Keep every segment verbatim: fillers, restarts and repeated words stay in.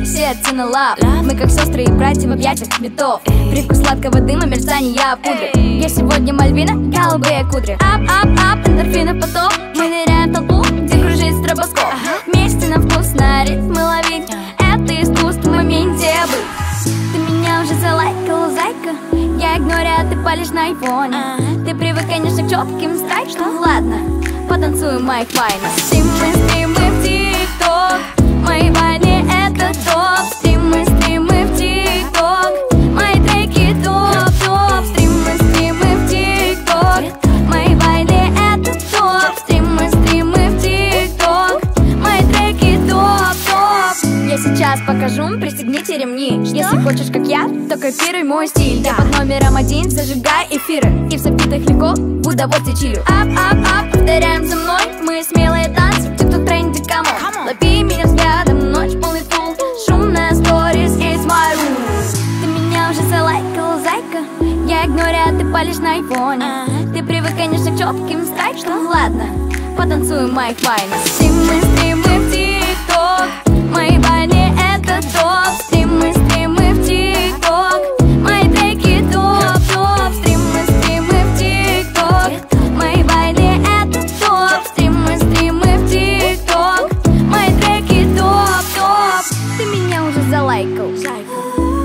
все цены лав. Мы как сестры и братья в объятиях цветов. Привкус сладкого дыма, мерцания пудры. Я сегодня Мальвина, голубые кудри. Ап, ап, ап, эндорфины поток. Мы ныряем в толпу, где кружит стробоскоп. Вместе на вкус, на ритм ловить. Это искусство в моменте быть. Ты меня уже залайкала, зайка. Я игнорю, а ты палишь на айфоне. Ты привык, конечно, к четким страйкам. Ладно, потанцуем моих вайнов. Стримы, стримы в ТикТок. Мои вайны это топ. Стримы, стримы в ТикТок. Мои треки топ, топ. Стримы, стримы в ТикТок. Мои вайны это топ. Стримы, стримы в ТикТок. Мои треки топ, топ. Я сейчас покажу, пристегните ремни. Что? Если хочешь как я, то копируй мой стиль. Я под номером один, зажигай эфиры. И в сабитых легко, в удовольствие чилю. Ап, ап, ап, повторяем за мной. Мы смелые танцы, в тикток тренде, камон. Лови меня взглядом, ночь полный фул. Шумная сторис, it's my rule. Ты меня уже залайкала, зайка. Я игнорю, а ты палишь на айфоне. Ты привык, конечно, к четким страйкам. Ладно, потанцуем моих вайнов. Стримы, стримы в ТикТок. Мои вайны это топ. Стримы, стримы в ТикТок. Мои треки топ, топ. Стримы, стримы в ТикТок. Мои вайны это топ. Стримы, стримы в ТикТок. Мои треки топ, топ. Ты меня уже залайкал, зайка.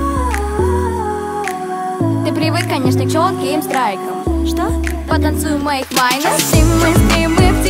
Ты привык, конечно, к четким страйкам. Что? Потанцуем моих вайнов. Стримы, стримы в